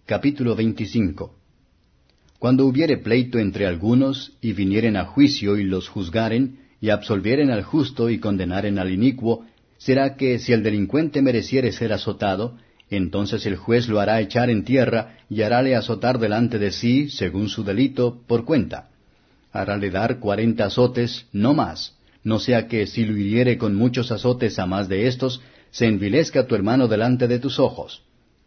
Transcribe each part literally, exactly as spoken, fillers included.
Capítulo veinticinco. Cuando hubiere pleito entre algunos, y vinieren a juicio y los juzgaren, y absolvieren al justo y condenaren al inicuo, será que si el delincuente mereciere ser azotado, entonces el juez lo hará echar en tierra, y harále azotar delante de sí, según su delito, por cuenta. Harále dar cuarenta azotes, no más, no sea que si lo hiriere con muchos azotes a más de estos, se envilezca tu hermano delante de tus ojos.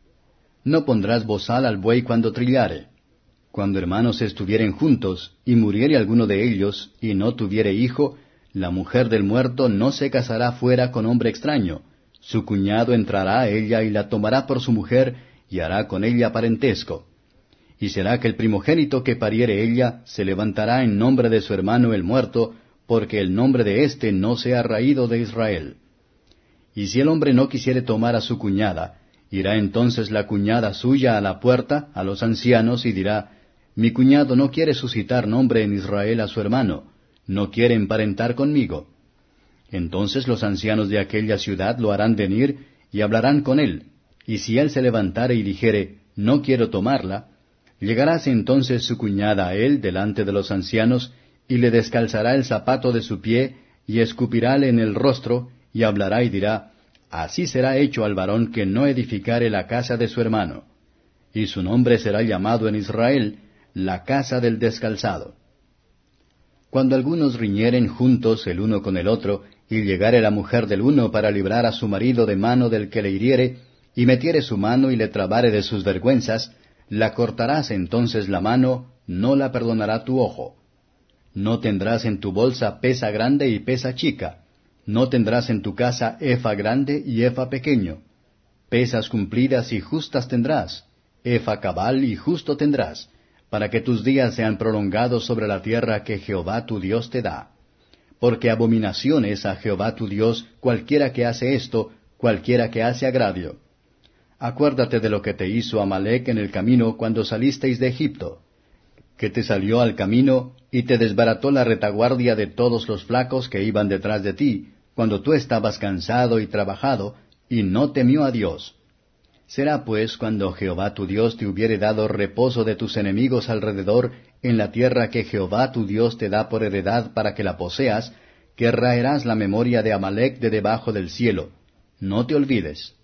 No pondrás bozal al buey cuando trillare. Cuando hermanos estuvieren juntos, y muriere alguno de ellos, y no tuviere hijo, la mujer del muerto no se casará fuera con hombre extraño. Su cuñado entrará a ella y la tomará por su mujer, y hará con ella parentesco. Y será que el primogénito que pariere ella se levantará en nombre de su hermano el muerto, porque el nombre de éste no sea raído de Israel. Y si el hombre no quisiere tomar a su cuñada, irá entonces la cuñada suya a la puerta, a los ancianos, y dirá, mi cuñado no quiere suscitar nombre en Israel a su hermano, no quiere emparentar conmigo. Entonces los ancianos de aquella ciudad lo harán venir, y hablarán con él, y si él se levantare y dijere, no quiero tomarla, llegaráse entonces su cuñada a él delante de los ancianos, y le descalzará el zapato de su pie, y escupirále en el rostro, y hablará y dirá, así será hecho al varón que no edificare la casa de su hermano. Y su nombre será llamado en Israel, la casa del descalzado. Cuando algunos riñeren juntos el uno con el otro, y llegare la mujer del uno para librar a su marido de mano del que le hiriere, y metiere su mano y le trabare de sus vergüenzas, la cortarás entonces la mano, no la perdonará tu ojo. No tendrás en tu bolsa pesa grande y pesa chica, no tendrás en tu casa efa grande y efa pequeño. Pesas cumplidas y justas tendrás, efa cabal y justo tendrás, para que tus días sean prolongados sobre la tierra que Jehová tu Dios te da. Porque abominación es a Jehová tu Dios cualquiera que hace esto, cualquiera que hace agravio. Acuérdate de lo que te hizo Amalec en el camino cuando salisteis de Egipto, que te salió al camino y te desbarató la retaguardia de todos los flacos que iban detrás de ti, cuando tú estabas cansado y trabajado, y no temió a Dios. Será pues cuando Jehová tu Dios te hubiere dado reposo de tus enemigos alrededor en la tierra que Jehová tu Dios te da por heredad para que la poseas, que raerás la memoria de Amalec de debajo del cielo. No te olvides.